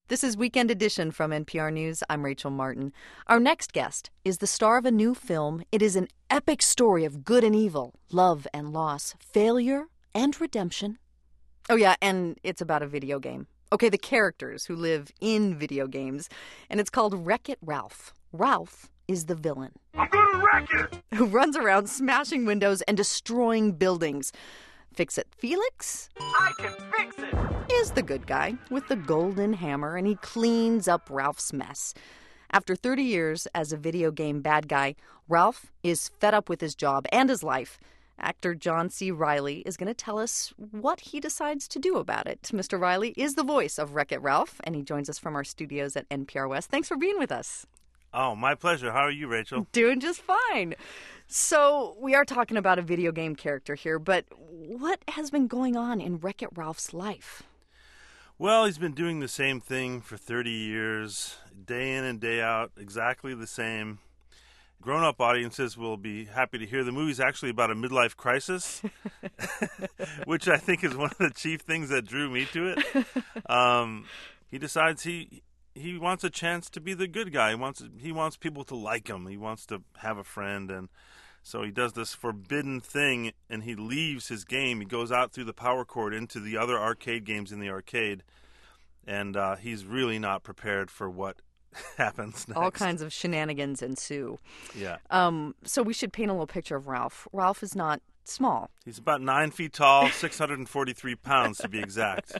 This is Weekend Edition from NPR News. I'm Rachel Martin. Our next guest is the star of a new film. It is an epic story of good and evil, love and loss, failure and redemption. Oh, yeah, and it's about a video game. Okay, the characters who live in video games. And it's called Wreck-It Ralph. Ralph is the villain. I'm gonna wreck it! Who runs around smashing windows and destroying buildings. Fix-It Felix I can fix it! is the good guy with the golden hammer, and he cleans up Ralph's mess. After 30 years as a video game bad guy, Ralph is fed up with his job and his life. Actor John C. Reilly is going to tell us what he decides to do about it. Mr. Reilly is the voice of Wreck-It Ralph, and he joins us from our studios at NPR West. Thanks for being with us. Oh, my pleasure. How are you, Rachel? Doing just fine. So we are talking about a video game character here, but what has been going on in Wreck-It Ralph's life? Well, he's been doing the same thing for 30 years, day in and day out, exactly the same. Grown-up audiences will be happy to hear the movie's actually about a midlife crisis, which I think is one of the chief things that drew me to it. He decides he wants a chance to be the good guy. He wants people to like him. He wants to have a friend, and so he does this forbidden thing, and he leaves his game. He goes out through the power cord into the other arcade games in the arcade, and he's really not prepared for what happens next. All kinds of shenanigans ensue. Yeah. So we should paint a little picture of Ralph. Ralph is not small. He's about 9 feet tall, 643 pounds to be exact.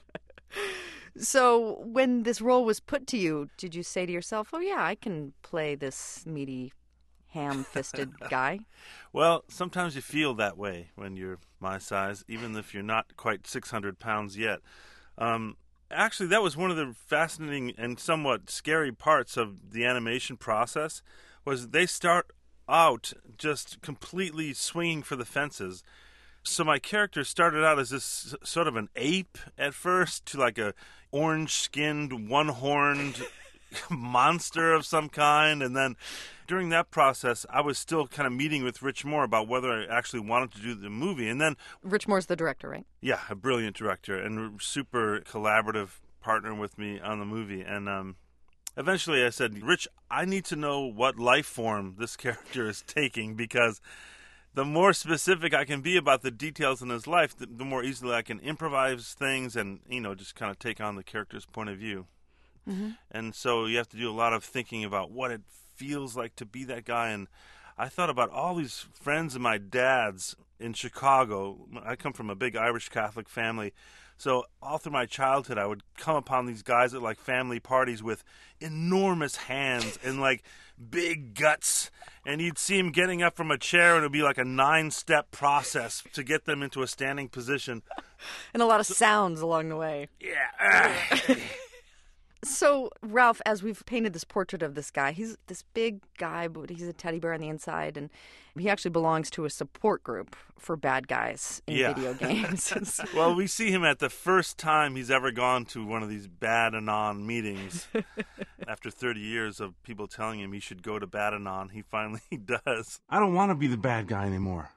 So when this role was put to you, did you say to yourself, oh, yeah, I can play this meaty, ham-fisted guy? Well, sometimes you feel that way when you're my size, even if you're not quite 600 pounds yet. Actually, that was one of the fascinating and somewhat scary parts of the animation process, was they start out just completely swinging for the fences. So my character started out as this sort of an ape at first, to like a orange-skinned, one-horned monster of some kind. And then during that process, I was still kind of meeting with Rich Moore about whether I actually wanted to do the movie. And then Rich Moore's the director, right? Yeah, a brilliant director and super collaborative partner with me on the movie. And eventually I said, Rich, I need to know what life form this character is taking, because the more specific I can be about the details in his life, the more easily I can improvise things and, just kind of take on the character's point of view. Mm-hmm. And so you have to do a lot of thinking about what it feels like to be that guy. And I thought about all these friends of my dad's in Chicago. I come from a big Irish Catholic family. So all through my childhood, I would come upon these guys at like family parties with enormous hands and like big guts. And you'd see them getting up from a chair, and it would be like a 9-step process to get them into a standing position. And a lot of sounds along the way. Yeah. So, Ralph, as we've painted this portrait of this guy, he's this big guy, but he's a teddy bear on the inside, and he actually belongs to a support group for bad guys in video games. Well, we see him at the first time he's ever gone to one of these Bad-Anon meetings. After 30 years of people telling him he should go to Bad-Anon, he finally does. I don't want to be the bad guy anymore.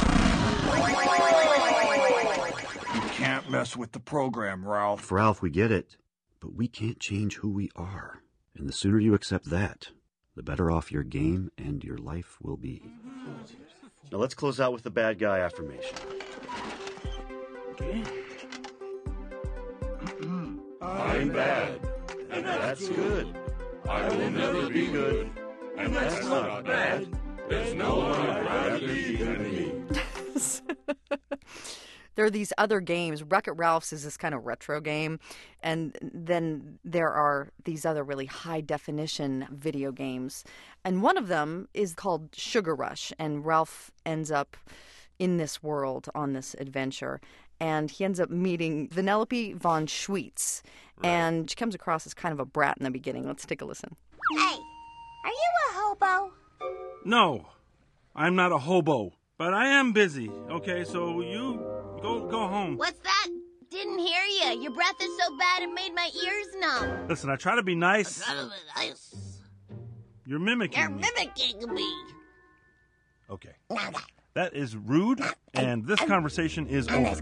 You can't mess with the program, Ralph. Ralph, we get it. But we can't change who we are. And the sooner you accept that, the better off your game and your life will be. Now let's close out with the bad guy affirmation. Okay. I'm bad, And that's good. I will never be good, and that's not bad. There's no one I'd rather be than me. There are these other games. Wreck-It Ralph's is this kind of retro game. And then there are these other really high-definition video games. And one of them is called Sugar Rush. And Ralph ends up in this world on this adventure. And he ends up meeting Vanellope von Schweetz. Right. And she comes across as kind of a brat in the beginning. Let's take a listen. Hey, are you a hobo? No, I'm not a hobo, but I am busy. Okay, so you go home. What's that? Didn't hear you. Your breath is so bad it made my ears numb. Listen, I try to be nice. You're mimicking You're me. mimicking me. Okay. That is rude, and this conversation is over.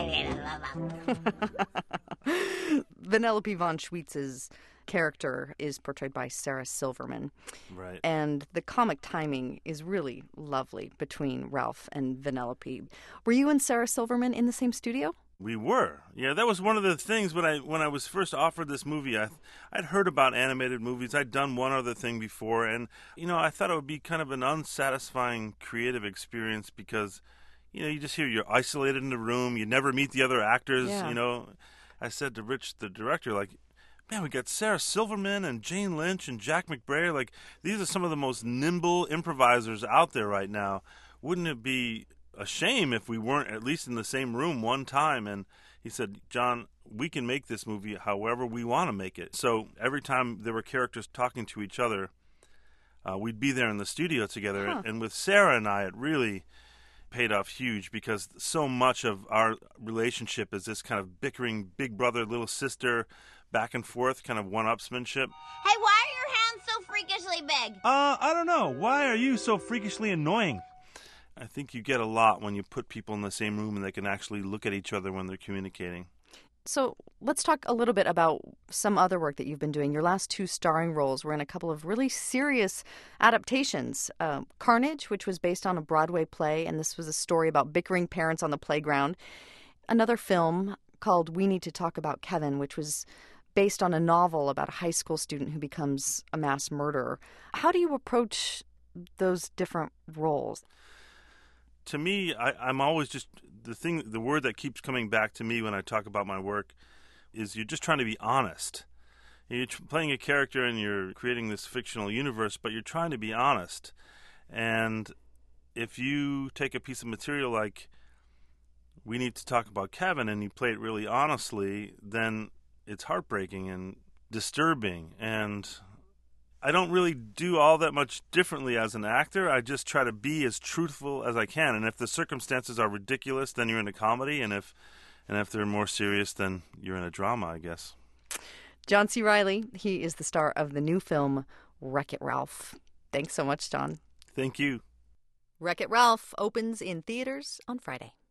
Vanellope von Schweetz's character is portrayed by Sarah Silverman. Right. And the comic timing is really lovely between Ralph and Vanellope. Were you and Sarah Silverman in the same studio? We were. Yeah, that was one of the things when I was first offered this movie. I'd heard about animated movies. I'd done one other thing before, and I thought it would be kind of an unsatisfying creative experience because you just hear you're isolated in the room. You never meet the other actors. Yeah. I said to Rich, the director, like, man, we got Sarah Silverman and Jane Lynch and Jack McBrayer. Like, these are some of the most nimble improvisers out there right now. Wouldn't it be a shame if we weren't at least in the same room one time? And he said, John, we can make this movie however we want to make it. So every time there were characters talking to each other, we'd be there in the studio together. Huh. And with Sarah and I, it really paid off huge because so much of our relationship is this kind of bickering big brother, little sister, back and forth kind of one-upsmanship. Hey, why are your hands so freakishly big? I don't know. Why are you so freakishly annoying? I think you get a lot when you put people in the same room and they can actually look at each other when they're communicating. So let's talk a little bit about some other work that you've been doing. Your last 2 starring roles were in a couple of really serious adaptations. Carnage, which was based on a Broadway play, and this was a story about bickering parents on the playground. Another film called We Need to Talk About Kevin, which was based on a novel about a high school student who becomes a mass murderer. How do you approach those different roles? To me, I'm always just the word that keeps coming back to me when I talk about my work is you're just trying to be honest. You're playing a character and you're creating this fictional universe, but you're trying to be honest. And if you take a piece of material like We Need to Talk About Kevin and you play it really honestly, then it's heartbreaking and disturbing. And I don't really do all that much differently as an actor. I just try to be as truthful as I can. And if the circumstances are ridiculous, then you're in a comedy. And if they're more serious, then you're in a drama, I guess. John C. Reilly, he is the star of the new film Wreck-It Ralph. Thanks so much, John. Thank you. Wreck-It Ralph opens in theaters on Friday.